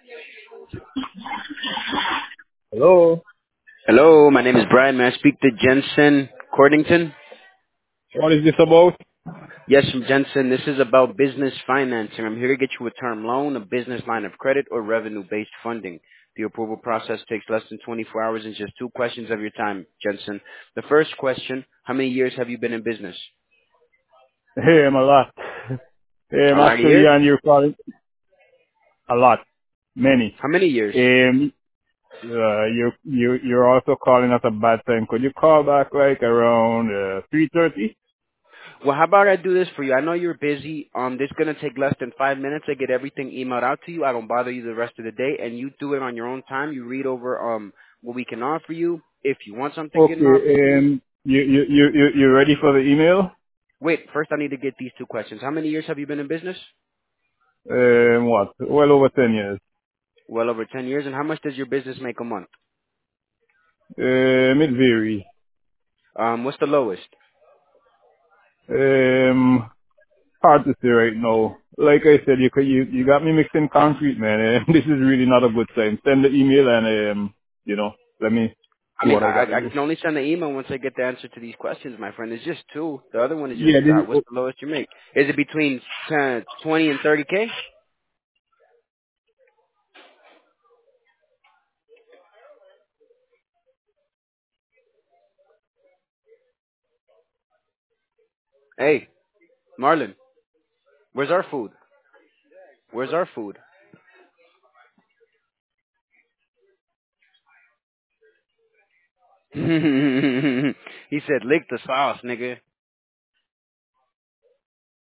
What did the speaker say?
Hello. Hello, my name is Brian. May I speak to Jensen Cordington? What is this about? Yes, from Jensen. This is about business financing. I'm here to get you a term loan, a business line of credit, or revenue-based funding. The approval process takes less than 24 hours and just two questions of your time, Jensen. The first question, how many years have you been in business? A lot. A lot of Actually, years? and you're calling a lot, many. How many years? You're also calling at a bad time. Could you call back like around 3:30? Well, how about I do this for you? I know you're busy. This is gonna take less than 5 minutes. I get everything emailed out to you. I don't bother you the rest of the day, and you do it on your own time. You read over what we can offer you. If you want something getting offered to Okay. you, You ready for the email? wait. First, I need to get these two questions. How many years have you been in business? What? Well over 10 years. Well over 10 years. And how much does your business make a month? It varies. What's the lowest? Hard to say right now. Like I said, you got me mixing concrete, man. This is really not a good time. Send the email and let me I see mean, what I got to I do. can only send the email once I get the answer to these questions, my friend. It's just two. The other one is just Yeah, this what's the lowest you make? Is it between 20 and 30K? Hey, Marlon, where's our food? Where's our food? He said, lick the sauce, nigga.